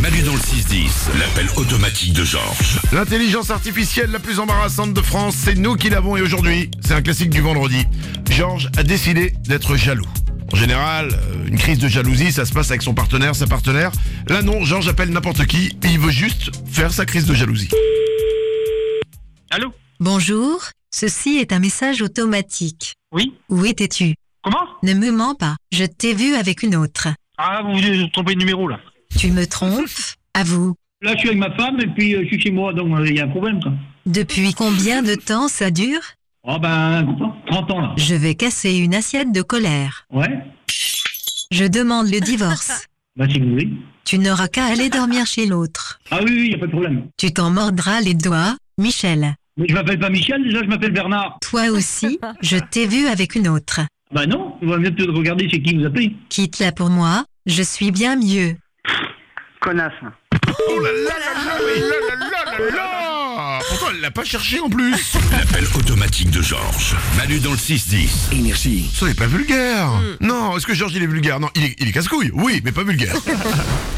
Manu dans le 6-10, l'appel automatique de Georges. L'intelligence artificielle la plus embarrassante de France, c'est nous qui l'avons et aujourd'hui, c'est un classique du vendredi. Georges a décidé d'être jaloux. En général, une crise de jalousie, ça se passe avec son partenaire, sa partenaire. Là non, Georges appelle n'importe qui, et il veut juste faire sa crise de jalousie. Allô? Bonjour, ceci est un message automatique. Oui? Où étais-tu? Comment? Ne me mens pas, je t'ai vu avec une autre. Ah, vous vous trompez de numéro, là. Tu me trompes? Avoue. Là, je suis avec ma femme et puis je suis chez moi, donc il y a un problème, quoi. Depuis combien de temps ça dure? Oh, ben, 30 ans, là. Je vais casser une assiette de colère. Ouais? Je demande le divorce. Bah, si vous voulez. Tu n'auras qu'à aller dormir chez l'autre. Ah oui, y a pas de problème. Tu t'en mordras les doigts, Michel. Mais je m'appelle pas Michel, déjà, je m'appelle Bernard. Toi aussi, je t'ai vu avec une autre. Bah non, il va mieux peut-être regarder chez qui vous appelez. Quitte-la pour moi, je suis bien mieux. Connasse. Oh là là là là là là là là. Pourtant, elle l'a pas cherché en plus. L'appel automatique de Georges. Manu dans le 6-10. Énergie. Ça n'est pas vulgaire. Non, est-ce que Georges il est vulgaire? Non, il est casse-couille, oui, mais pas vulgaire.